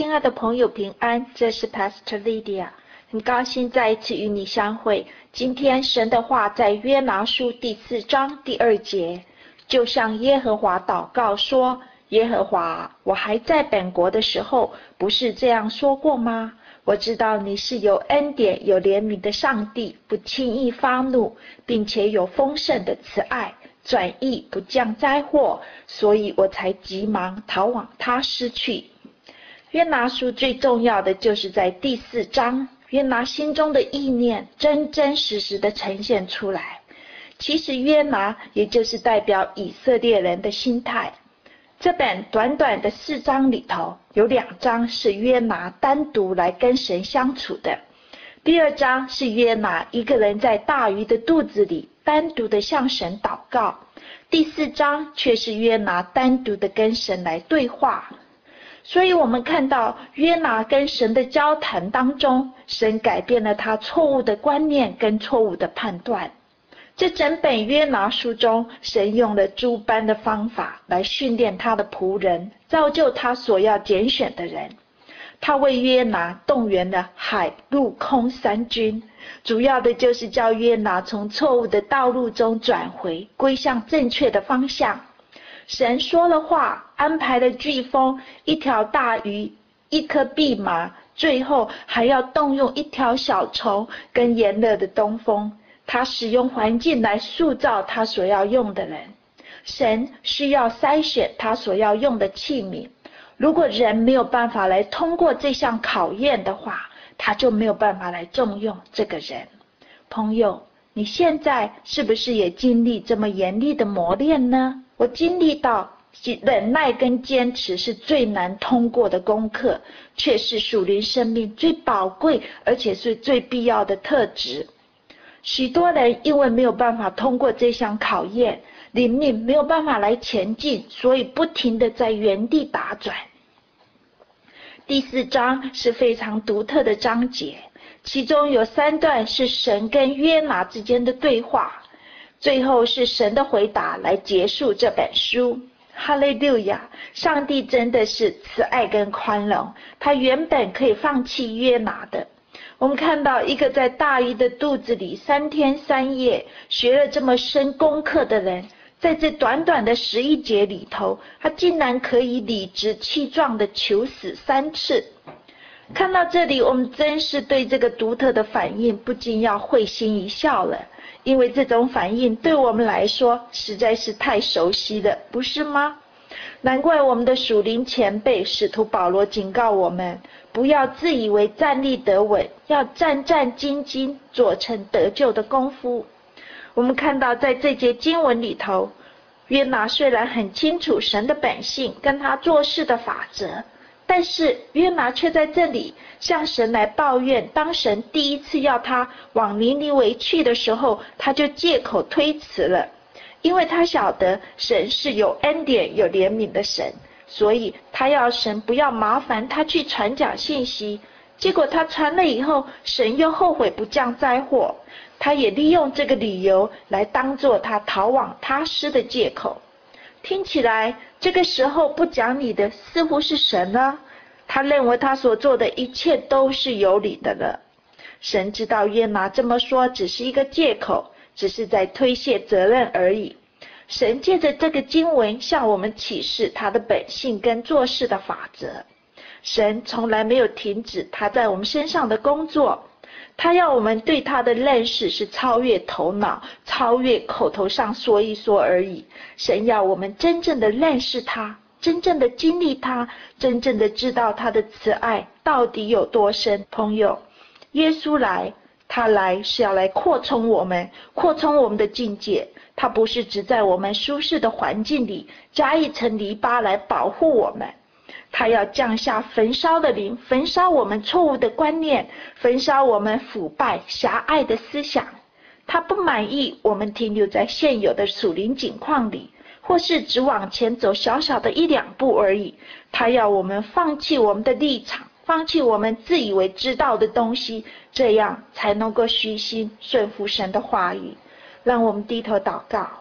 亲爱的朋友平安，这是 Pastor Lydia， 很高兴再一次与你相会。今天神的话在约拿书第4章第2节，就向耶和华祷告说，耶和华，我还在本国的时候，不是这样说过吗？我知道你是有恩典有怜悯的上帝，不轻易发怒，并且有丰盛的慈爱，转意不降灾祸，所以我才急忙逃往他失去。约拿书最重要的就是在第4章，约拿心中的意念真真实实的呈现出来。其实约拿也就是代表以色列人的心态。这本短短的4章里头，有2章是约拿单独来跟神相处的，第2章是约拿一个人在大鱼的肚子里单独的向神祷告，第4章却是约拿单独的跟神来对话。所以我们看到约拿跟神的交谈当中，神改变了他错误的观念跟错误的判断。这整本约拿书中，神用了诸般的方法来训练他的仆人，造就他所要拣选的人。他为约拿动员了海陆空3军，主要的就是叫约拿从错误的道路中转回，归向正确的方向。神说了话，安排了飓风，一条大鱼，一颗蓖麻，最后还要动用一条小虫跟炎热的东风。他使用环境来塑造他所要用的人。神需要筛选他所要用的器皿。如果人没有办法来通过这项考验的话，他就没有办法来重用这个人。朋友，你现在是不是也经历这么严厉的磨练呢？我经历到忍耐跟坚持是最难通过的功课，却是属灵生命最宝贵而且是最必要的特质。许多人因为没有办法通过这项考验，灵命没有办法来前进，所以不停地在原地打转。第4章是非常独特的章节，其中有3段是神跟约拿之间的对话，最后是神的回答来结束这本书。哈利路亚！上帝真的是慈爱跟宽容，他原本可以放弃约拿的。我们看到一个在大鱼的肚子里3天3夜学了这么深功课的人，在这短短的11节里头，他竟然可以理直气壮的求死3次。看到这里，我们真是对这个独特的反应不禁要会心一笑了，因为这种反应对我们来说实在是太熟悉了，不是吗？难怪我们的属灵前辈使徒保罗警告我们，不要自以为站立得稳，要战战兢兢，做成得救的功夫。我们看到在这节经文里头，约拿虽然很清楚神的本性跟他做事的法则，但是约拿却在这里向神来抱怨，当神第一次要他往尼尼微去的时候，他就借口推辞了，因为他晓得神是有恩典有怜悯的神，所以他要神不要麻烦他去传讲信息。结果他传了以后，神又后悔不降灾祸，他也利用这个理由来当作他逃往他施的借口。听起来这个时候不讲理的似乎是神呢，他认为他所做的一切都是有理的了。神知道约拿这么说只是一个借口，只是在推卸责任而已。神借着这个经文向我们启示他的本性跟做事的法则。神从来没有停止他在我们身上的工作，他要我们对他的认识是超越头脑，超越口头上说一说而已。神要我们真正的认识他，真正的经历他，真正的知道他的慈爱到底有多深。朋友，耶稣来，他来是要来扩充我们的境界。他不是只在我们舒适的环境里加一层篱笆来保护我们，他要降下焚烧的灵，焚烧我们错误的观念，焚烧我们腐败狭隘的思想。他不满意我们停留在现有的属灵境况里，或是只往前走小小的1、2步而已。他要我们放弃我们的立场，放弃我们自以为知道的东西，这样才能够虚心顺服神的话语。让我们低头祷告。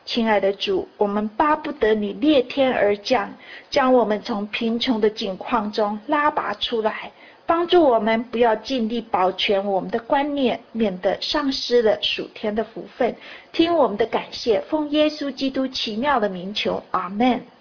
亲爱的主，我们巴不得你裂天而降，将我们从贫穷的境况中拉拔出来，帮助我们不要尽力保全我们的观念，免得丧失了属天的福分。听我们的感谢，奉耶稣基督奇妙的名求，阿们。